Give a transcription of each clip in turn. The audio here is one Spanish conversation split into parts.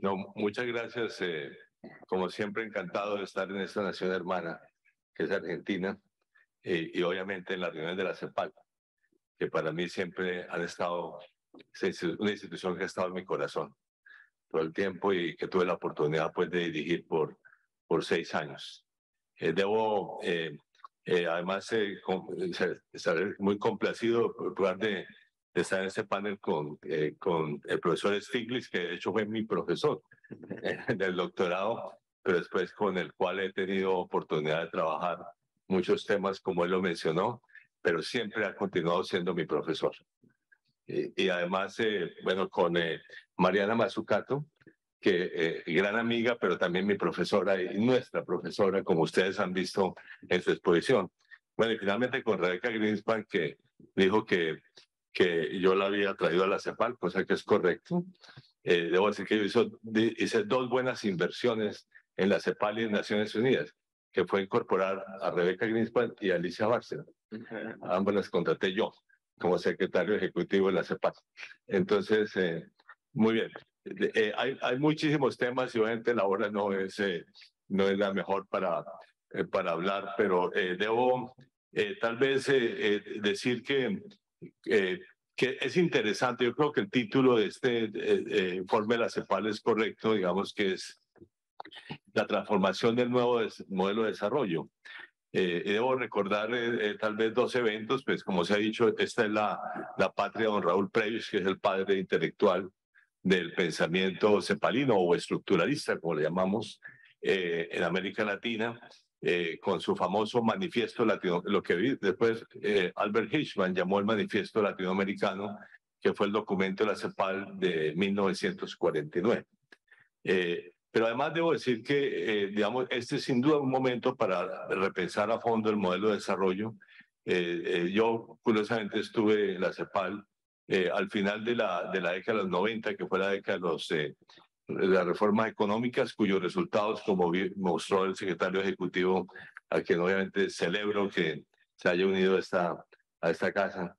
No, muchas gracias. Como siempre, encantado de estar en esta nación hermana, que es Argentina, y obviamente en las reuniones de la CEPAL, que para mí siempre han estado, es una institución que ha estado en mi corazón todo el tiempo y que tuve la oportunidad pues, de dirigir por 6 años. Además, estar muy complacido por poder de estar en este panel con el profesor Stiglitz, que de hecho fue mi profesor del doctorado, pero después con el cual he tenido oportunidad de trabajar muchos temas, como él lo mencionó, pero siempre ha continuado siendo mi profesor. Y además, bueno, con Mariana Mazzucato, que gran amiga, pero también mi profesora y nuestra profesora, como ustedes han visto en su exposición. Bueno, y finalmente con Rebeca Greenspan, que dijo que yo la había traído a la CEPAL, cosa que es correcto. Debo decir que yo hice dos buenas inversiones en la CEPAL y en Naciones Unidas, que fue incorporar a Rebeca Greenspan y a Alicia Bárcena. Ambas las contraté yo como secretario ejecutivo de la CEPAL. Entonces, muy bien. Hay muchísimos temas y obviamente la hora no es la mejor para hablar, pero debo tal vez decir que es interesante. Yo creo que el título de este informe de la CEPAL es correcto, digamos que es la transformación del nuevo modelo de desarrollo. Debo recordar tal vez dos eventos, pues como se ha dicho, esta es la patria de don Raúl Prebisch, que es el padre intelectual del pensamiento cepalino o estructuralista, como le llamamos, en América Latina, con su famoso manifiesto latino, lo que después Albert Hirschman llamó el manifiesto latinoamericano, que fue el documento de la CEPAL de 1949. Pero además debo decir que, digamos, este es sin duda un momento para repensar a fondo el modelo de desarrollo. Yo, curiosamente, estuve en la CEPAL al final de la década de los 90, que fue la década de las reformas económicas, cuyos resultados, como mostró el secretario ejecutivo, a quien obviamente celebro que se haya unido a esta casa,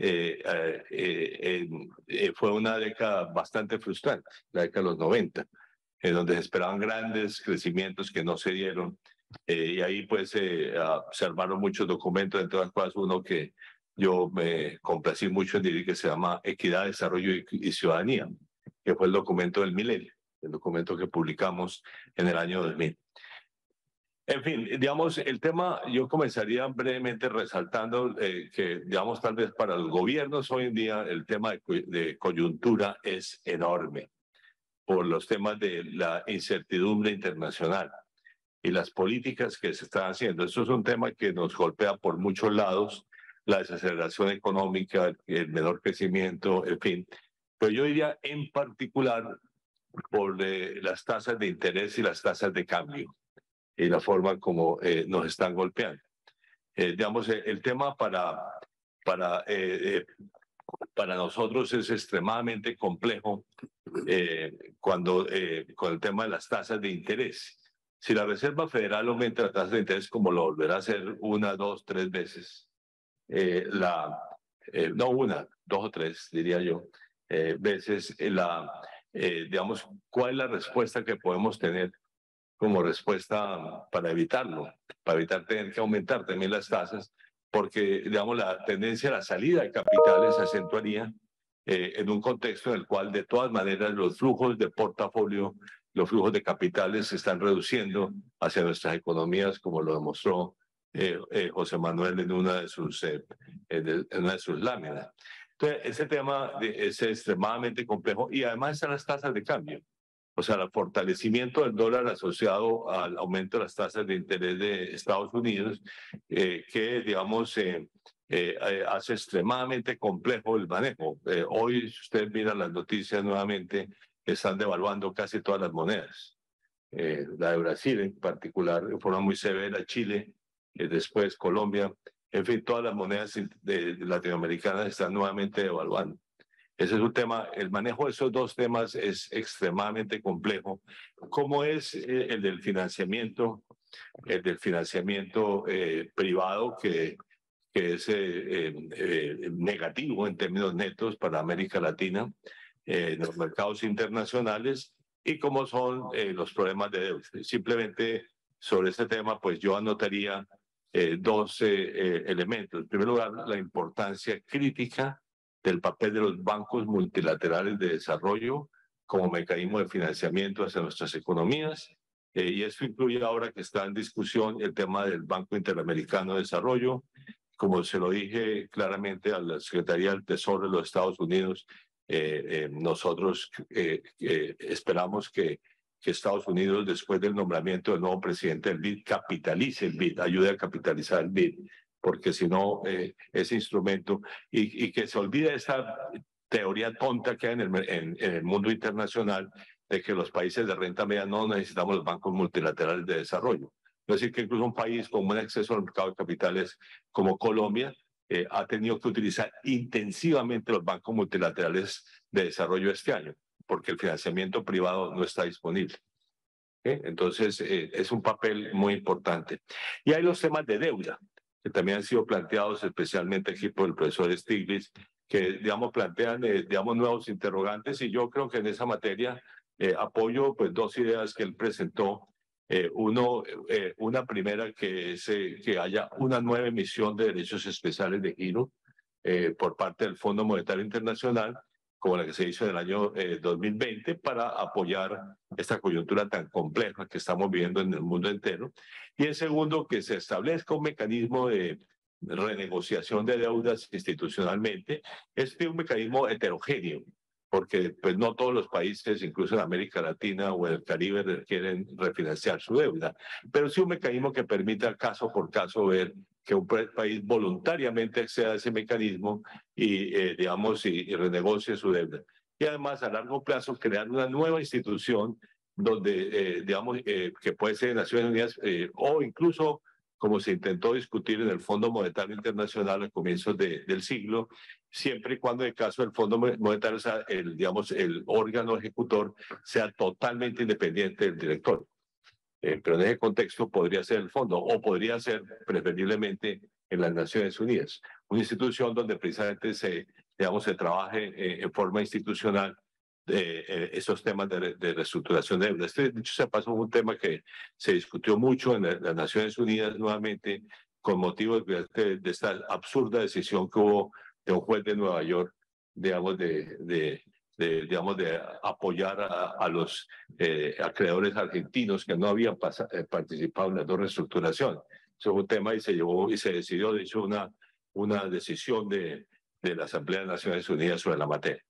fue una década bastante frustrante, la década de los 90, en donde se esperaban grandes crecimientos que no se dieron. Y ahí pues se armaron muchos documentos, entre las cosas uno que yo me complací mucho en dirigir, que se llama Equidad, Desarrollo y Ciudadanía, que fue el documento del milenio, el documento que publicamos en el año 2000. En fin, digamos, el tema, yo comenzaría brevemente resaltando que, digamos, tal vez para los gobiernos hoy en día el tema de coyuntura es enorme por los temas de la incertidumbre internacional y las políticas que se están haciendo. Eso es un tema que nos golpea por muchos lados, la desaceleración económica, el menor crecimiento, en fin. Pero yo diría en particular por las tasas de interés y las tasas de cambio y la forma como nos están golpeando. Digamos, el tema para, eh, para nosotros es extremadamente complejo con el tema de las tasas de interés. Si la Reserva Federal aumenta la tasa de interés, como lo volverá a hacer una, dos, tres veces, no una, dos o tres, diría yo, veces, digamos, ¿cuál es la respuesta que podemos tener como respuesta para evitarlo, para evitar tener que aumentar también las tasas? Porque, digamos, la tendencia a la salida de capitales se acentuaría en un contexto en el cual, de todas maneras, los flujos de portafolio, los flujos de capitales se están reduciendo hacia nuestras economías, como lo demostró José Manuel en en una de sus láminas. Entonces, ese tema es extremadamente complejo y además están las tasas de cambio. O sea, el fortalecimiento del dólar asociado al aumento de las tasas de interés de Estados Unidos, que, digamos, hace extremadamente complejo el manejo. Hoy, si ustedes miran las noticias nuevamente, están devaluando casi todas las monedas. La de Brasil en particular, de forma muy severa, Chile, después Colombia, en fin, todas las monedas latinoamericanas están nuevamente devaluando. Ese es un tema, el manejo de esos dos temas es extremadamente complejo, como es el del financiamiento privado, que es negativo en términos netos para América Latina, en los mercados internacionales, y cómo son los problemas de deuda. Simplemente sobre ese tema, pues yo anotaría dos elementos. En primer lugar, la importancia crítica del papel de los bancos multilaterales de desarrollo como mecanismo de financiamiento hacia nuestras economías. Y eso incluye ahora que está en discusión el tema del Banco Interamericano de Desarrollo. Como se lo dije claramente a la Secretaría del Tesoro de los Estados Unidos, nosotros esperamos que Estados Unidos, después del nombramiento del nuevo presidente del BID, capitalice el BID, ayude a capitalizar el BID, porque si no, ese instrumento, y que se olvide esa teoría tonta que hay en el mundo internacional de que los países de renta media no necesitamos los bancos multilaterales de desarrollo. Es decir, que incluso un país con buen acceso al mercado de capitales como Colombia ha tenido que utilizar intensivamente los bancos multilaterales de desarrollo este año, porque el financiamiento privado no está disponible. Entonces, es un papel muy importante. Y hay los temas de deuda, que también han sido planteados especialmente aquí por el profesor Stiglitz, que, digamos, plantean, digamos, nuevos interrogantes, y yo creo que en esa materia apoyo, pues, dos ideas que él presentó. Una primera que es que haya una nueva emisión de derechos especiales de giro por parte del Fondo Monetario Internacional, como la que se hizo en el año 2020, para apoyar esta coyuntura tan compleja que estamos viviendo en el mundo entero. Y en segundo, que se establezca un mecanismo de renegociación de deudas institucionalmente. Este es un mecanismo heterogéneo, porque pues no todos los países, incluso en América Latina o en el Caribe, quieren refinanciar su deuda, pero sí un mecanismo que permita caso por caso ver que un país voluntariamente acceda a ese mecanismo y, digamos, y renegocie su deuda. Y además, a largo plazo, crear una nueva institución donde, digamos, que puede ser Naciones Unidas o incluso como se intentó discutir en el Fondo Monetario Internacional a comienzos del siglo, siempre y cuando en el caso del Fondo Monetario, sea, digamos, el órgano ejecutor sea totalmente independiente del director. Pero en ese contexto podría ser el fondo o podría ser preferiblemente en las Naciones Unidas, una institución donde precisamente digamos, se trabaje en forma institucional esos temas de reestructuración de deuda. Dicho sea paso, un tema que se discutió mucho en las Naciones Unidas nuevamente con motivo de esta absurda decisión que hubo de un juez de Nueva York, digamos, digamos, de apoyar a los acreedores argentinos que no habían participado en las dos reestructuraciones. Eso fue un tema y se llevó y se decidió, de hecho, una decisión de la Asamblea de Naciones Unidas sobre la materia.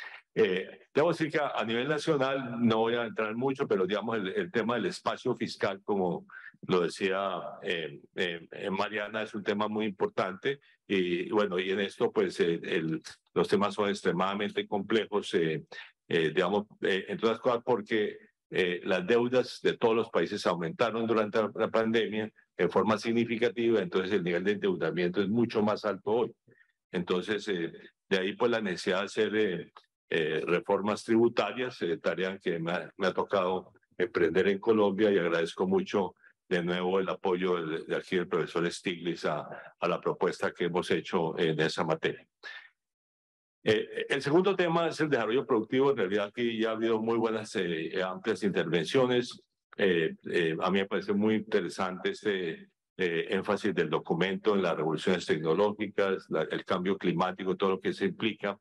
Debo decir que a nivel nacional no voy a entrar mucho, pero digamos el tema del espacio fiscal, como lo decía Mariana, es un tema muy importante y bueno, y en esto pues los temas son extremadamente complejos, digamos, entre otras cosas porque las deudas de todos los países aumentaron durante la pandemia en forma significativa, entonces el nivel de endeudamiento es mucho más alto hoy. Entonces, de ahí pues la necesidad de hacer reformas tributarias, tarea que me ha tocado emprender en Colombia y agradezco mucho de nuevo el apoyo de aquí del profesor Stiglitz a la propuesta que hemos hecho en esa materia. El segundo tema es el desarrollo productivo. En realidad aquí ya ha habido muy buenas, amplias intervenciones. A mí me parece muy interesante este énfasis del documento en las revoluciones tecnológicas, el cambio climático, todo lo que se implica.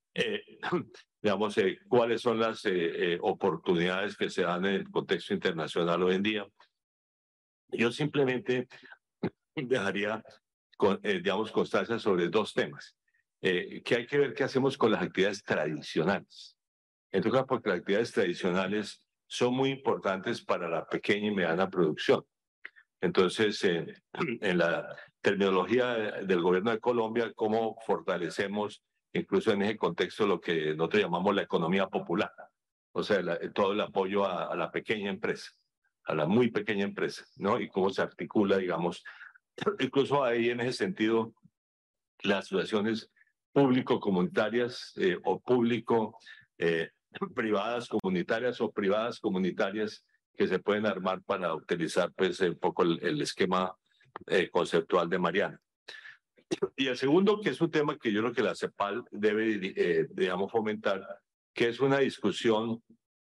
Digamos, cuáles son las oportunidades que se dan en el contexto internacional hoy en día. Yo simplemente dejaría, digamos, constancia sobre dos temas, que hay que ver qué hacemos con las actividades tradicionales. En todo caso, porque las actividades tradicionales son muy importantes para la pequeña y mediana producción. Entonces, en la terminología del gobierno de Colombia, cómo fortalecemos, incluso en ese contexto, lo que nosotros llamamos la economía popular, o sea, todo el apoyo a la pequeña empresa, a la muy pequeña empresa, ¿no? Y cómo se articula, digamos, incluso ahí en ese sentido, las asociaciones público-comunitarias o público-privadas comunitarias o privadas comunitarias que se pueden armar para utilizar pues un poco el esquema conceptual de Mariana. Y el segundo, que es un tema que yo creo que la CEPAL debe, digamos, fomentar, que es una discusión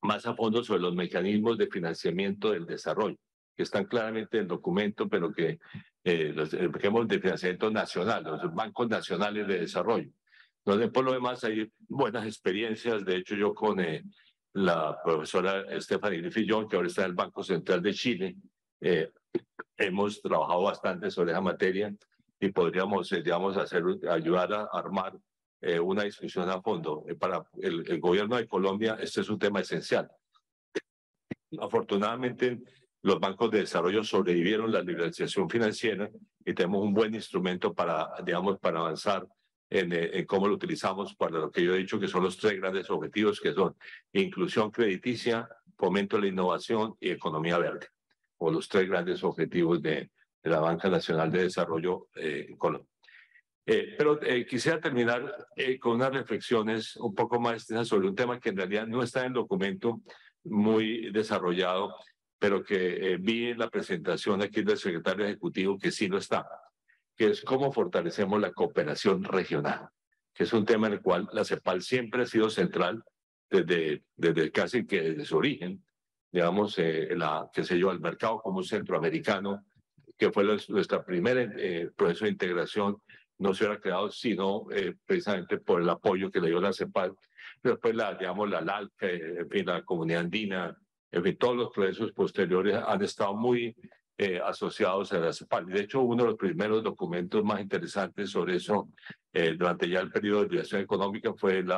más a fondo sobre los mecanismos de financiamiento del desarrollo, que están claramente en el documento, pero que los mecanismos de financiamiento nacional, los bancos nacionales de desarrollo. Donde por lo demás hay buenas experiencias. De hecho, yo con la profesora Stephanie Griffith-Jones, que ahora está en el Banco Central de Chile, hemos trabajado bastante sobre esa materia y podríamos, digamos, ayudar a armar una discusión a fondo. Para el gobierno de Colombia, este es un tema esencial. Afortunadamente, los bancos de desarrollo sobrevivieron la liberalización financiera y tenemos un buen instrumento para, digamos, para avanzar en cómo lo utilizamos para lo que yo he dicho que son los 3 grandes objetivos, que son inclusión crediticia, fomento de la innovación y economía verde, o los 3 grandes objetivos de la Banca Nacional de Desarrollo en Colombia. Pero quisiera terminar con unas reflexiones un poco más extensas sobre un tema que en realidad no está en el documento muy desarrollado, pero que vi en la presentación aquí del secretario ejecutivo que sí lo está, que es cómo fortalecemos la cooperación regional, que es un tema en el cual la CEPAL siempre ha sido central desde casi que desde su origen, digamos, qué sé yo, el mercado común centroamericano, que fue nuestra primera proceso de integración, no se hubiera creado sino precisamente por el apoyo que le dio la CEPAL, pero después digamos, la LALC, en fin, la Comunidad Andina, en fin, todos los procesos posteriores han estado muy asociados a la CEPAL. De hecho, uno de los primeros documentos más interesantes sobre eso durante ya el periodo de liberación económica fue el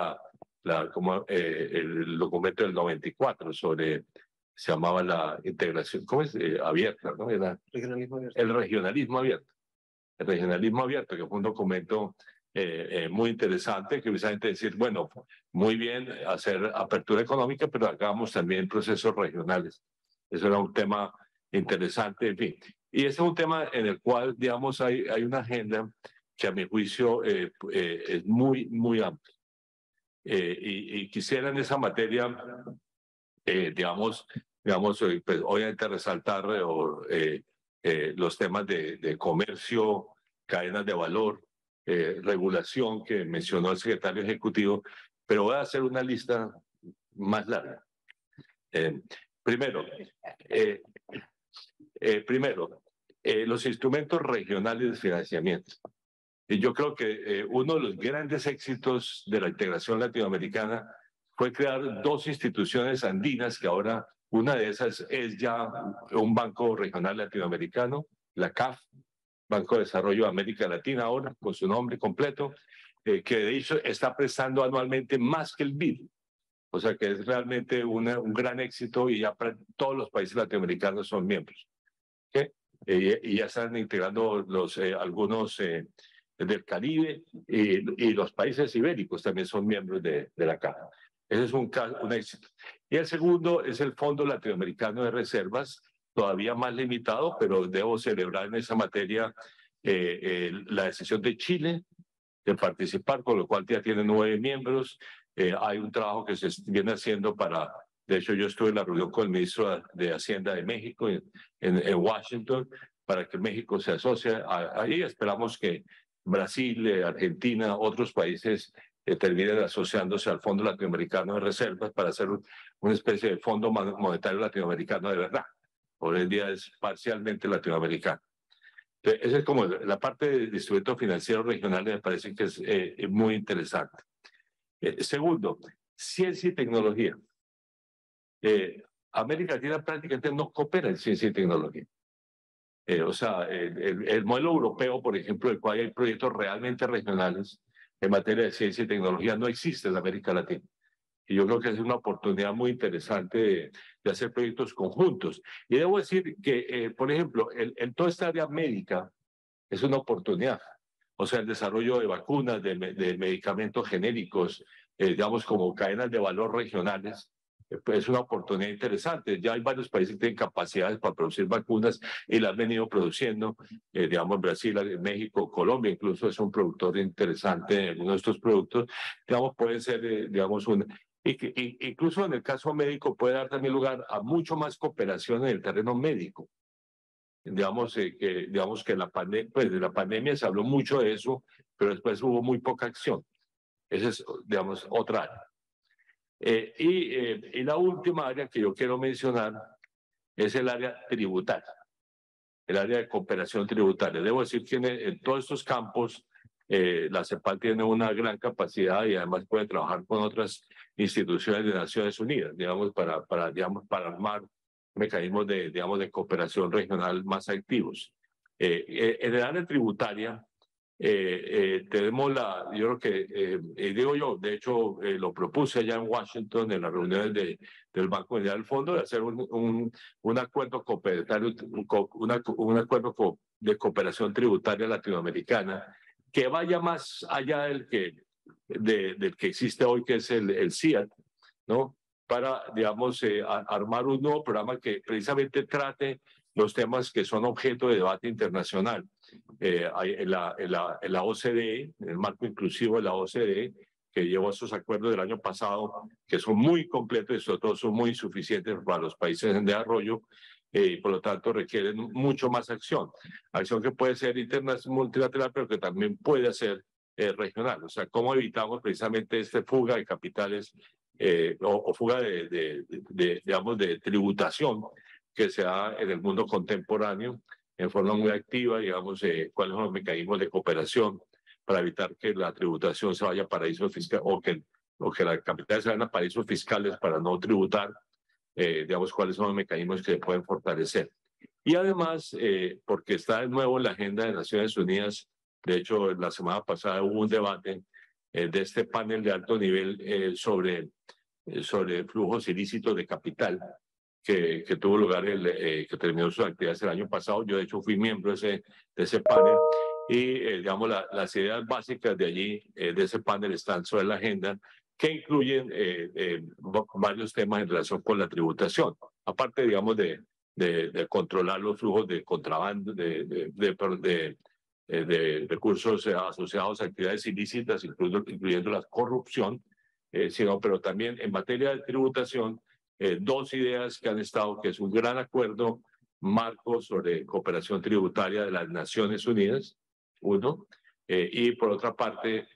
documento del 94 sobre, se llamaba la integración, ¿cómo es? Abierta, ¿no? Era regionalismo abierto. El regionalismo abierto. El regionalismo abierto, que fue un documento muy interesante, que precisamente decir, bueno, muy bien hacer apertura económica, pero hagamos también procesos regionales. Eso era un tema interesante, en fin. Y ese es un tema en el cual, digamos, hay una agenda que a mi juicio es muy, muy amplia. Y quisiera en esa materia, digamos, pues, obviamente resaltar los temas de comercio, cadenas de valor, regulación que mencionó el secretario ejecutivo, pero voy a hacer una lista más larga. Primero, los instrumentos regionales de financiamiento. Y yo creo que uno de los grandes éxitos de la integración latinoamericana fue crear 2 instituciones andinas, que ahora una de esas es ya un banco regional latinoamericano, la CAF, Banco de Desarrollo de América Latina ahora, con su nombre completo, que de hecho está prestando anualmente más que el BID. O sea que es realmente un gran éxito y ya todos los países latinoamericanos son miembros. ¿Okay? Y ya están integrando algunos del Caribe y los países ibéricos también son miembros de la CAF. Ese es un éxito. Y el segundo es el Fondo Latinoamericano de Reservas, todavía más limitado, pero debo celebrar en esa materia la decisión de Chile de participar, con lo cual ya tiene 9 miembros. Hay un trabajo que se viene haciendo de hecho yo estuve en la reunión con el ministro de Hacienda de México en Washington para que México se asocie. Ahí esperamos que Brasil, Argentina, otros países terminen asociándose al Fondo Latinoamericano de Reservas para hacer una especie de Fondo Monetario Latinoamericano de verdad. Hoy en día es parcialmente latinoamericano. Entonces, esa es como la parte de instrumentos financieros regionales, me parece que es muy interesante. Segundo, ciencia y tecnología. América Latina prácticamente no coopera en ciencia y tecnología. O sea, el modelo europeo, por ejemplo, el cual hay proyectos realmente regionales en materia de ciencia y tecnología, no existe en América Latina. Y yo creo que es una oportunidad muy interesante de hacer proyectos conjuntos. Y debo decir que, por ejemplo, en toda esta área médica es una oportunidad. O sea, el desarrollo de vacunas, de medicamentos genéricos, digamos, como cadenas de valor regionales, pues es una oportunidad interesante. Ya hay varios países que tienen capacidades para producir vacunas y las han venido produciendo. Digamos, Brasil, México, Colombia incluso es un productor interesante de algunos de estos productos. Digamos, pueden ser, digamos, incluso en el caso médico puede dar también lugar a mucho más cooperación en el terreno médico. Digamos que pues de la pandemia se habló mucho de eso, pero después hubo muy poca acción. Esa es, digamos, otra área. Y la última área que yo quiero mencionar es el área tributaria, el área de cooperación tributaria. Debo decir que en todos estos campos la CEPAL tiene una gran capacidad y además puede trabajar con otras instituciones de Naciones Unidas, digamos, para armar mecanismos de cooperación regional más activos. En el área tributaria tenemos yo creo que, digo yo, de hecho lo propuse allá en Washington en las reuniones del Banco Mundial del Fondo de hacer un acuerdo cooperario, un acuerdo de cooperación tributaria latinoamericana que vaya más allá del que existe hoy, que es el CIAT, ¿no? Para, digamos, armar un nuevo programa que precisamente trate los temas que son objeto de debate internacional. En la OCDE, en el marco inclusivo de la OCDE, que llevó esos acuerdos del año pasado, que son muy completos y sobre todo son muy insuficientes para los países en desarrollo, y por lo tanto requieren mucho más acción. Acción que puede ser multilateral, pero que también puede ser regional. O sea, cómo evitamos precisamente esta fuga de capitales o fuga digamos, de tributación que se da en el mundo contemporáneo en forma muy activa, digamos, cuáles son los mecanismos de cooperación para evitar que la tributación se vaya a paraísos fiscales o que las capitales se vayan a paraísos fiscales para no tributar, digamos, cuáles son los mecanismos que se pueden fortalecer. Y además, porque está de nuevo en la agenda de Naciones Unidas, de hecho, la semana pasada hubo un debate de este panel de alto nivel sobre flujos ilícitos de capital que tuvo lugar, que terminó sus actividades el año pasado. Yo, de hecho, fui miembro de ese panel y, digamos, las ideas básicas de allí, de ese panel, están sobre la agenda, que incluyen varios temas en relación con la tributación. Aparte, digamos, de controlar los flujos de contrabando, de recursos asociados a actividades ilícitas, incluyendo la corrupción, pero también en materia de tributación, dos ideas que han estado, que es un gran acuerdo marco sobre cooperación tributaria de las Naciones Unidas, uno, y por otra parte,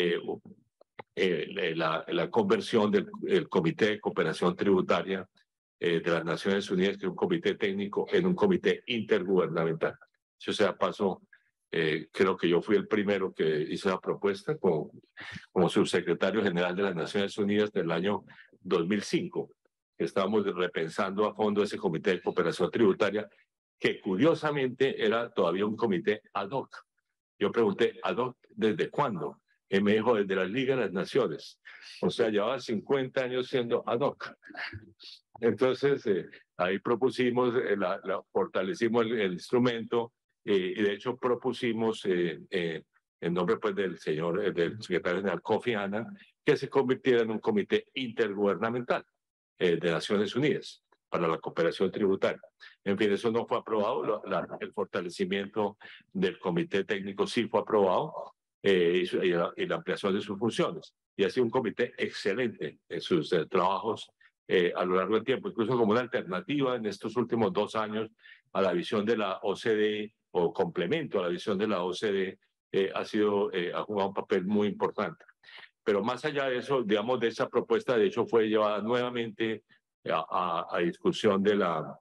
la conversión del Comité de Cooperación Tributaria de las Naciones Unidas, que es un comité técnico, en un comité intergubernamental. Eso sea paso, creo que yo fui el primero que hizo la propuesta como subsecretario general de las Naciones Unidas del año 2005. Estábamos repensando a fondo ese comité de cooperación tributaria, que curiosamente era todavía un comité ad hoc. Yo pregunté, ¿ad hoc desde cuándo? Y me dijo, desde la Liga de las Naciones. O sea, llevaba 50 años siendo ad hoc. Entonces, ahí propusimos, fortalecimos el instrumento y de hecho propusimos, en nombre pues, del secretario general Kofi Annan, que se convirtiera en un comité intergubernamental de Naciones Unidas para la cooperación tributaria. En fin, eso no fue aprobado, el fortalecimiento del comité técnico sí fue aprobado y la ampliación de sus funciones. Y ha sido un comité excelente en sus trabajos a lo largo del tiempo, incluso como una alternativa en estos últimos 2 años a la visión de la OCDE o complemento a la visión de la OCDE, ha jugado un papel muy importante. Pero más allá de eso, digamos, de esa propuesta, de hecho, fue llevada nuevamente a discusión de la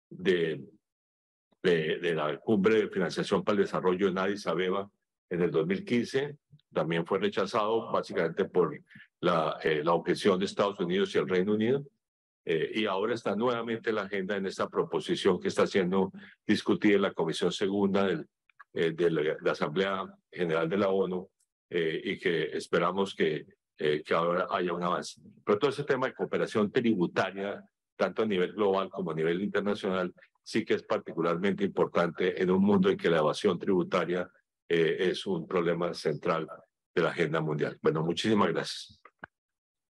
Cumbre de Financiación para el Desarrollo en Addis Abeba en el 2015. También fue rechazado básicamente por la objeción de Estados Unidos y el Reino Unido. Y ahora está nuevamente en la agenda en esta proposición que está siendo discutida en la Comisión Segunda de la Asamblea General de la ONU, y que esperamos que ahora haya un avance. Pero todo ese tema de cooperación tributaria, tanto a nivel global como a nivel internacional, sí que es particularmente importante en un mundo en que la evasión tributaria es un problema central de la agenda mundial. Bueno, muchísimas gracias.